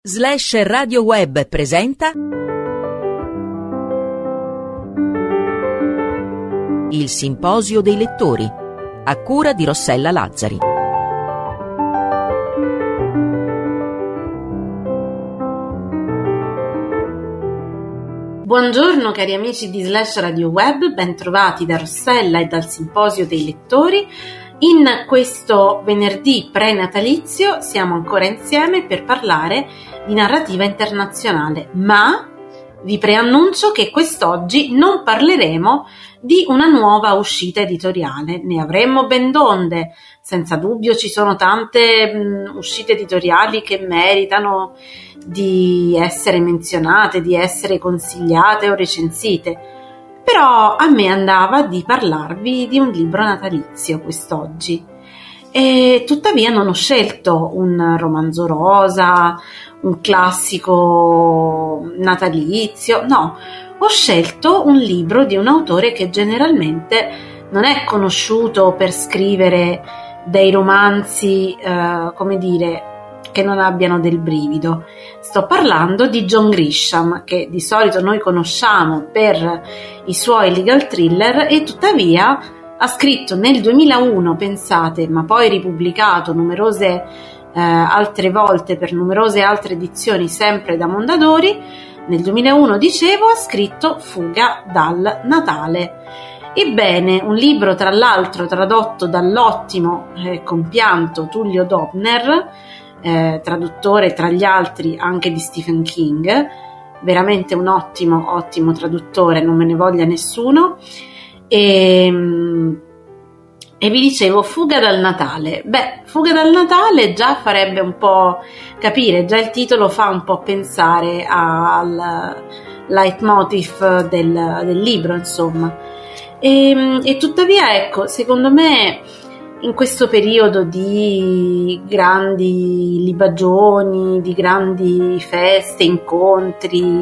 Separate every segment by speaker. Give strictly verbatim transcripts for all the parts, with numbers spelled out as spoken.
Speaker 1: Slash Radio Web presenta Il Simposio dei Lettori, a cura di Rossella Lazzari.
Speaker 2: Buongiorno cari amici di Slash Radio Web, ben trovati da Rossella e dal Simposio dei Lettori. In questo venerdì pre-natalizio siamo ancora insieme per parlare di narrativa internazionale, ma vi preannuncio che quest'oggi non parleremo di una nuova uscita editoriale, ne avremmo ben donde, senza dubbio ci sono tante mh, uscite editoriali che meritano di essere menzionate, di essere consigliate o recensite. Però a me andava di parlarvi di un libro natalizio quest'oggi e tuttavia non ho scelto un romanzo rosa, un classico natalizio, no, ho scelto un libro di un autore che generalmente non è conosciuto per scrivere dei romanzi, eh, come dire, che non abbiano del brivido. Sto parlando di John Grisham, che di solito noi conosciamo per i suoi legal thriller e tuttavia ha scritto nel duemilauno, pensate, ma poi ripubblicato numerose eh, altre volte per numerose altre edizioni sempre da Mondadori. Nel duemilauno, dicevo, ha scritto Fuga dal Natale. Ebbene, un libro tra l'altro tradotto dall'ottimo e eh, compianto Tullio Dobner, Eh, traduttore tra gli altri anche di Stephen King, veramente un ottimo ottimo traduttore, non me ne voglia nessuno. E, e vi dicevo Fuga dal Natale. Beh, Fuga dal Natale già farebbe un po' capire, già il titolo fa un po' pensare al leitmotiv del, del libro, insomma. E, e tuttavia, ecco, secondo me in questo periodo di grandi libagioni, di grandi feste, incontri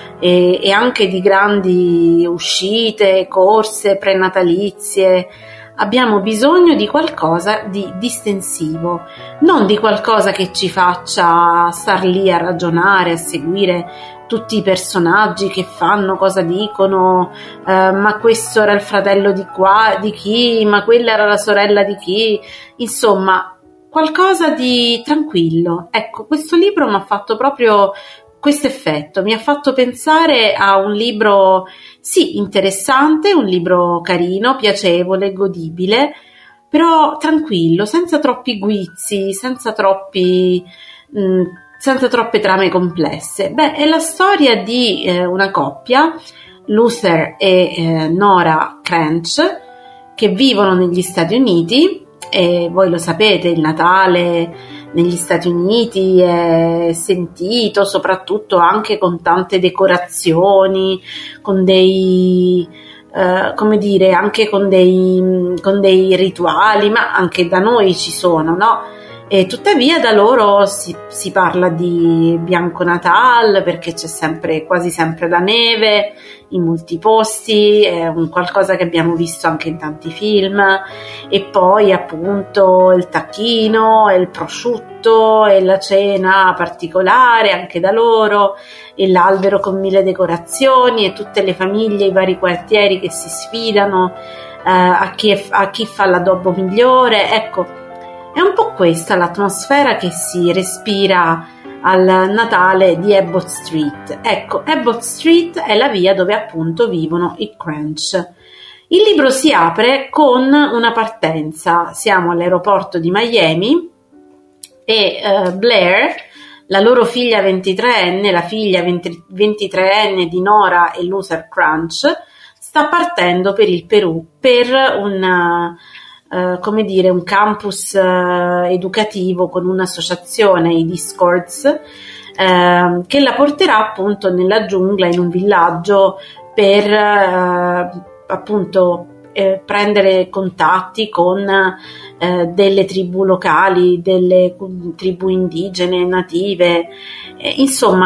Speaker 2: e, e anche di grandi uscite, corse prenatalizie, abbiamo bisogno di qualcosa di distensivo, non di qualcosa che ci faccia star lì a ragionare, a seguire tutti i personaggi che fanno, cosa dicono, eh, ma questo era il fratello di qua, di chi, ma quella era la sorella di chi, insomma, qualcosa di tranquillo. Ecco, questo libro mi ha fatto proprio questo effetto, mi ha fatto pensare a un libro, sì, interessante, un libro carino, piacevole, godibile, però tranquillo, senza troppi guizzi, senza troppi... Mh, senza troppe trame complesse. Beh, è la storia di eh, una coppia, Luther e eh, Nora Cranch, che vivono negli Stati Uniti, e voi lo sapete, il Natale negli Stati Uniti è sentito soprattutto anche con tante decorazioni, con dei... Uh, come dire, anche con dei, con dei rituali, ma anche da noi ci sono, no? E tuttavia da loro si, si parla di Bianco Natal perché c'è sempre, quasi sempre la neve in molti posti, è un qualcosa che abbiamo visto anche in tanti film, e poi appunto il tacchino e il prosciutto e la cena particolare anche da loro e l'albero con mille decorazioni e tutte le famiglie, i vari quartieri che si sfidano eh, a, chi è, a chi fa l'addobbo migliore. Ecco, è un po' questa l'atmosfera che si respira al Natale di Abbott Street. Ecco, Abbott Street è la via dove appunto vivono i Cranch. Il libro si apre con una partenza. Siamo all'aeroporto di Miami e uh, Blair, la loro figlia ventitreenne, la figlia ventitreenne di Nora e Luther Cranch, sta partendo per il Perù per un... Uh, come dire, un campus uh, educativo con un'associazione, i Discords, uh, che la porterà appunto nella giungla, in un villaggio, per uh, appunto eh, prendere contatti con uh, delle tribù locali, delle tribù indigene, native, eh,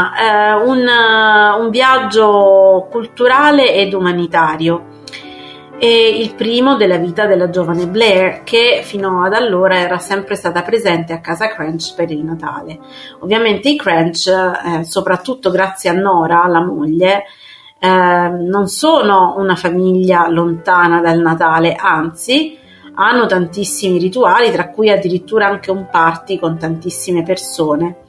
Speaker 2: insomma uh, un, uh, un viaggio culturale ed umanitario. e il primo della vita della giovane Blair, che fino ad allora era sempre stata presente a casa Cranch per il Natale. Ovviamente i Cranch, eh, soprattutto grazie a Nora, la moglie, eh, non sono una famiglia lontana dal Natale, anzi hanno tantissimi rituali, tra cui addirittura anche un party con tantissime persone.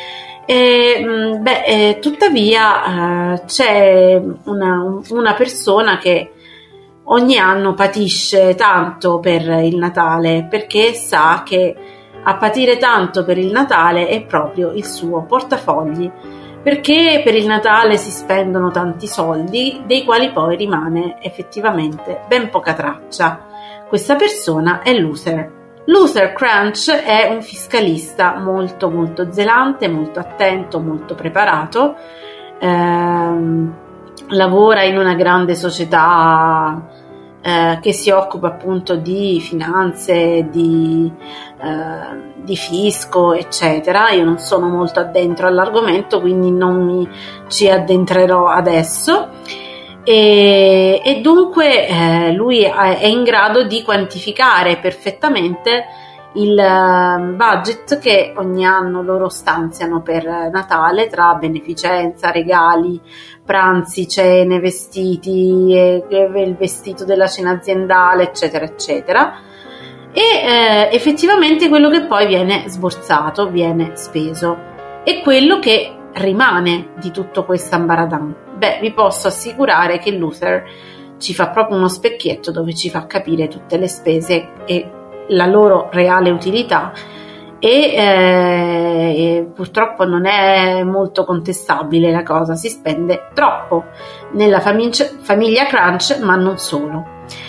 Speaker 2: E, beh, eh, tuttavia eh, c'è una, una persona che ogni anno patisce tanto per il Natale, perché sa che a patire tanto per il Natale è proprio il suo portafogli, perché per il Natale si spendono tanti soldi dei quali poi rimane effettivamente ben poca traccia. Questa persona è Luther. Luther Cranch è un fiscalista molto molto zelante, molto attento, molto preparato, ehm, lavora in una grande società eh, che si occupa appunto di finanze, di, eh, di fisco, eccetera. Io non sono molto addentro all'argomento, quindi non mi ci addentrerò adesso. E, e dunque eh, lui è in grado di quantificare perfettamente il budget che ogni anno loro stanziano per Natale, tra beneficenza, regali, pranzi, cene, vestiti, e, e il vestito della cena aziendale, eccetera eccetera, e eh, effettivamente quello che poi viene sborsato, viene speso, e quello che rimane di tutto questo ambaradan. Beh, vi posso assicurare che Luther ci fa proprio uno specchietto dove ci fa capire tutte le spese e la loro reale utilità, e, eh, e purtroppo non è molto contestabile la cosa, si spende troppo nella famiglia, famiglia Cranch, ma non solo.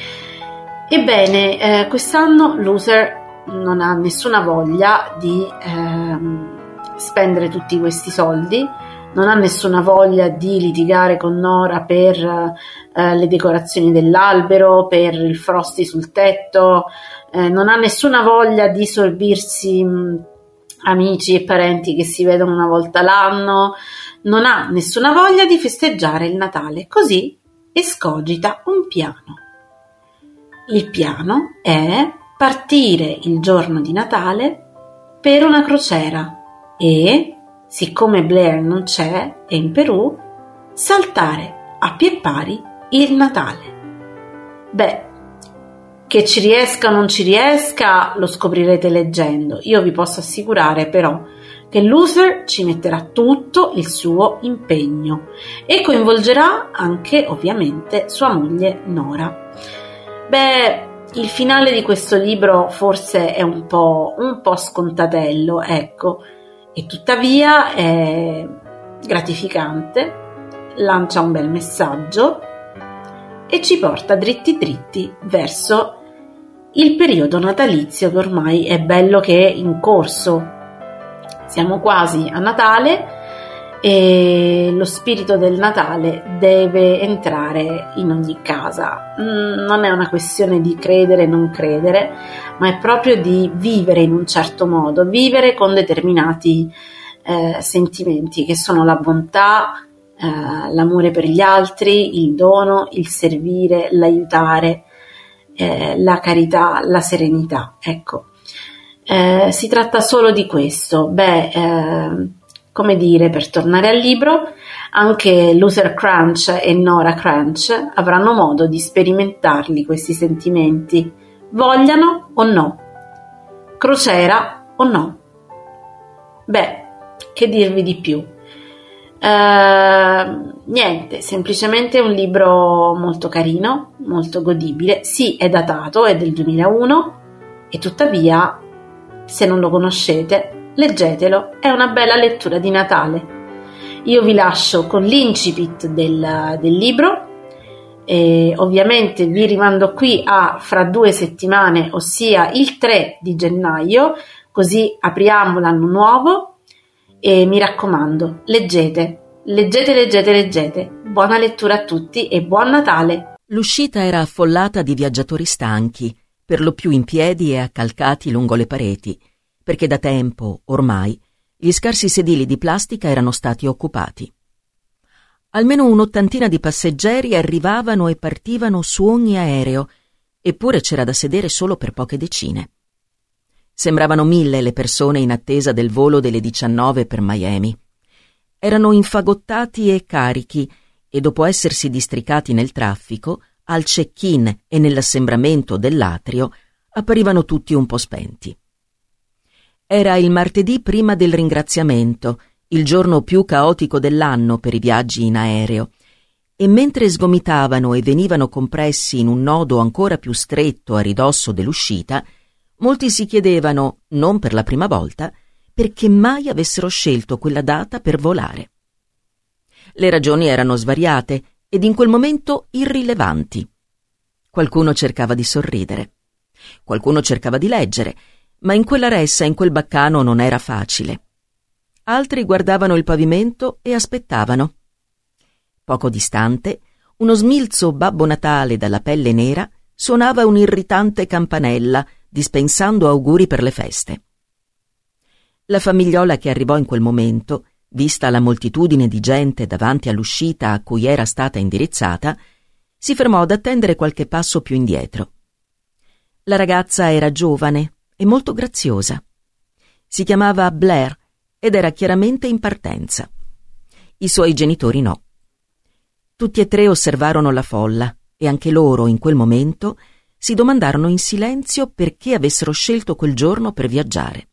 Speaker 2: Ebbene, eh, quest'anno Luther non ha nessuna voglia di ehm, spendere tutti questi soldi, non ha nessuna voglia di litigare con Nora per eh, le decorazioni dell'albero, per il frosty sul tetto, eh, non ha nessuna voglia di sorbirsi mh, amici e parenti che si vedono una volta l'anno, non ha nessuna voglia di festeggiare il Natale, così escogita un piano. Il piano è partire il giorno di Natale per una crociera e, siccome Blair non c'è, è in Perù, saltare a piè pari il Natale. Beh, che ci riesca o non ci riesca lo scoprirete leggendo. Io vi posso assicurare però che Luther ci metterà tutto il suo impegno e coinvolgerà anche ovviamente sua moglie Nora. Beh, il finale di questo libro forse è un po', un po' scontatello, ecco, e tuttavia è gratificante, lancia un bel messaggio e ci porta dritti dritti verso il periodo natalizio, che ormai è bello che è in corso. Siamo quasi a Natale e lo spirito del Natale deve entrare in ogni casa. Non è una questione di credere o non credere, ma è proprio di vivere in un certo modo, vivere con determinati eh, sentimenti che sono la bontà, eh, l'amore per gli altri, il dono, il servire, l'aiutare, eh, la carità, la serenità. Ecco, eh, si tratta solo di questo. Beh, eh, come dire, per tornare al libro, anche Luther Cranch e Nora Cranch avranno modo di sperimentarli questi sentimenti, vogliano o no, crociera o no. Beh, che dirvi di più? Uh, niente, semplicemente un libro molto carino, molto godibile. Sì, è datato, è del duemilauno, e tuttavia, se non lo conoscete, leggetelo, è una bella lettura di Natale. Io vi lascio con l'incipit del, del libro e ovviamente vi rimando qui a fra due settimane, ossia il tre di gennaio, così apriamo l'anno nuovo. E mi raccomando, leggete, leggete, leggete, leggete. Buona lettura a tutti e buon Natale!
Speaker 1: L'uscita era affollata di viaggiatori stanchi, per lo più in piedi e accalcati lungo le pareti, perché da tempo, ormai, gli scarsi sedili di plastica erano stati occupati. Almeno un'ottantina di passeggeri arrivavano e partivano su ogni aereo, eppure c'era da sedere solo per poche decine. Sembravano mille le persone in attesa del volo delle diciannove per Miami. Erano infagottati e carichi e dopo essersi districati nel traffico, al check-in e nell'assembramento dell'atrio, apparivano tutti un po' spenti. Era il martedì prima del ringraziamento, il giorno più caotico dell'anno per i viaggi in aereo, e mentre sgomitavano e venivano compressi in un nodo ancora più stretto a ridosso dell'uscita, molti si chiedevano, non per la prima volta, perché mai avessero scelto quella data per volare. Le ragioni erano svariate ed in quel momento irrilevanti. Qualcuno cercava di sorridere, qualcuno cercava di leggere, ma in quella ressa, in quel baccano non era facile. Altri guardavano il pavimento e aspettavano. Poco distante, uno smilzo Babbo Natale dalla pelle nera suonava un'irritante campanella, dispensando auguri per le feste. La famigliola che arrivò in quel momento, vista la moltitudine di gente davanti all'uscita a cui era stata indirizzata, si fermò ad attendere qualche passo più indietro. La ragazza era giovane e molto graziosa. Si chiamava Blair ed era chiaramente in partenza. I suoi genitori no. Tutti e tre osservarono la folla e anche loro, in quel momento, si domandarono in silenzio perché avessero scelto quel giorno per viaggiare.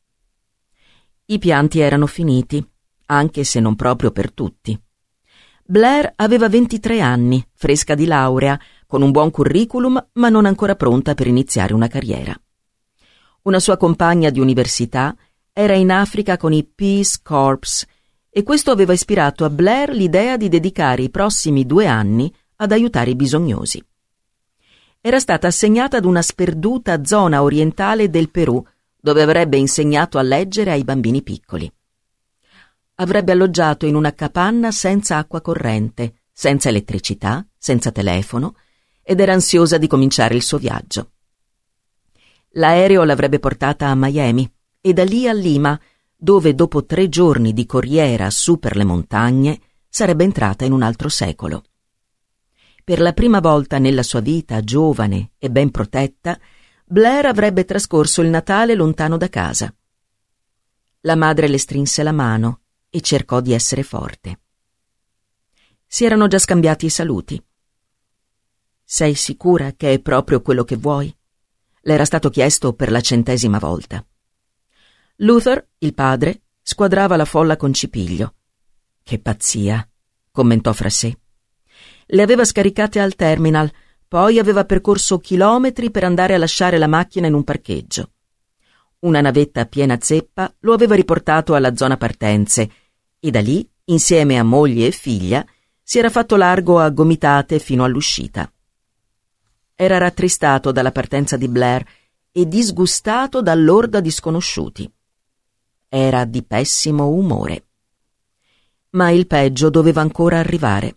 Speaker 1: I pianti erano finiti, anche se non proprio per tutti. Blair aveva ventitré anni, fresca di laurea, con un buon curriculum, ma non ancora pronta per iniziare una carriera. Una sua compagna di università era in Africa con i Peace Corps e questo aveva ispirato a Blair l'idea di dedicare i prossimi due anni ad aiutare i bisognosi. Era stata assegnata ad una sperduta zona orientale del Perù, dove avrebbe insegnato a leggere ai bambini piccoli. Avrebbe alloggiato in una capanna senza acqua corrente, senza elettricità, senza telefono, ed era ansiosa di cominciare il suo viaggio. L'aereo l'avrebbe portata a Miami e da lì a Lima, dove dopo tre giorni di corriera su per le montagne sarebbe entrata in un altro secolo. Per la prima volta nella sua vita, giovane e ben protetta, Blair avrebbe trascorso il Natale lontano da casa. La madre le strinse la mano e cercò di essere forte. Si erano già scambiati i saluti. «Sei sicura che è proprio quello che vuoi?» Le era stato chiesto per la centesima volta. Luther, il padre, squadrava la folla con cipiglio. «Che pazzia», commentò fra sé. Le aveva scaricate al terminal, poi aveva percorso chilometri per andare a lasciare la macchina in un parcheggio. Una navetta piena zeppa lo aveva riportato alla zona partenze e da lì, insieme a moglie e figlia, si era fatto largo a gomitate fino all'uscita. Era rattristato dalla partenza di Blair e disgustato dall'orda di sconosciuti. Era di pessimo umore. Ma il peggio doveva ancora arrivare.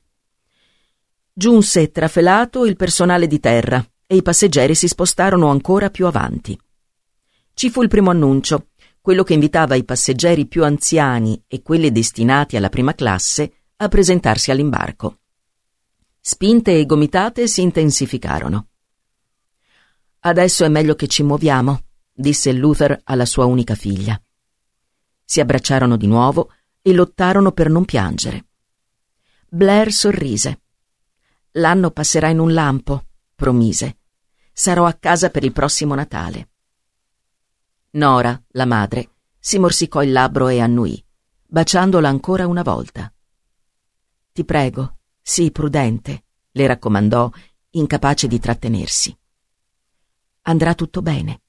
Speaker 1: Giunse trafelato il personale di terra e i passeggeri si spostarono ancora più avanti. Ci fu il primo annuncio, quello che invitava i passeggeri più anziani e quelli destinati alla prima classe a presentarsi all'imbarco. Spinte e gomitate si intensificarono. «Adesso è meglio che ci muoviamo», disse Luther alla sua unica figlia. Si abbracciarono di nuovo e lottarono per non piangere. Blair sorrise. «L'anno passerà in un lampo», promise. «Sarò a casa per il prossimo Natale». Nora, la madre, si morsicò il labbro e annuì, baciandola ancora una volta. «Ti prego, sii prudente», le raccomandò, incapace di trattenersi. «Andrà tutto bene».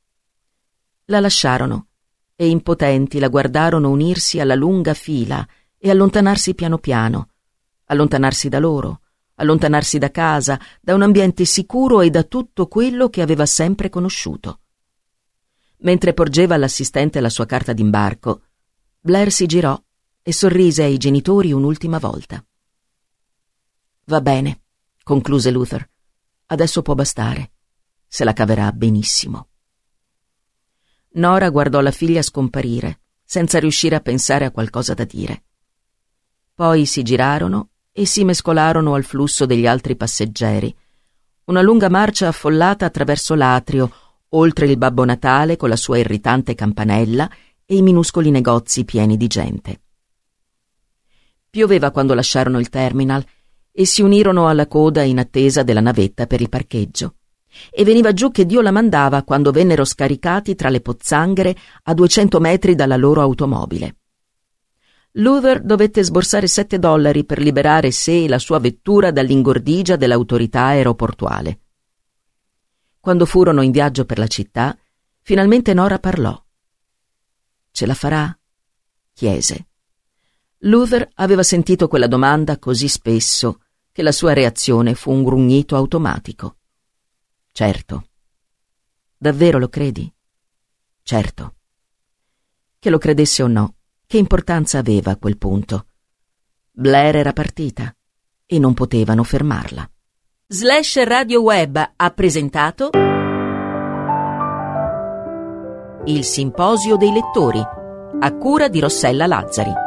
Speaker 1: La lasciarono e impotenti la guardarono unirsi alla lunga fila e allontanarsi piano piano, allontanarsi da loro, allontanarsi da casa, da un ambiente sicuro e da tutto quello che aveva sempre conosciuto. Mentre porgeva all'assistente la sua carta d'imbarco, Blair si girò e sorrise ai genitori un'ultima volta. «Va bene», concluse Luther. «Adesso può bastare. Se la caverà benissimo». Nora guardò la figlia scomparire, senza riuscire a pensare a qualcosa da dire. Poi si girarono e si mescolarono al flusso degli altri passeggeri. Una lunga marcia affollata attraverso l'atrio, oltre il Babbo Natale con la sua irritante campanella e i minuscoli negozi pieni di gente. Pioveva quando lasciarono il terminal e si unirono alla coda in attesa della navetta per il parcheggio. E veniva giù che Dio la mandava quando vennero scaricati tra le pozzanghere a duecento metri dalla loro automobile. Luther dovette sborsare sette dollari per liberare sé e la sua vettura dall'ingordigia dell'autorità aeroportuale. Quando furono in viaggio per la città, finalmente Nora parlò. «Ce la farà?» chiese. Luther aveva sentito quella domanda così spesso che la sua reazione fu un grugnito automatico. «Certo». «Davvero lo credi?» «Certo». Che lo credesse o no, che importanza aveva a quel punto? Blair era partita e non potevano fermarla. Slash Radio Web ha presentato Il Simposio dei Lettori, a cura di Rossella Lazzari.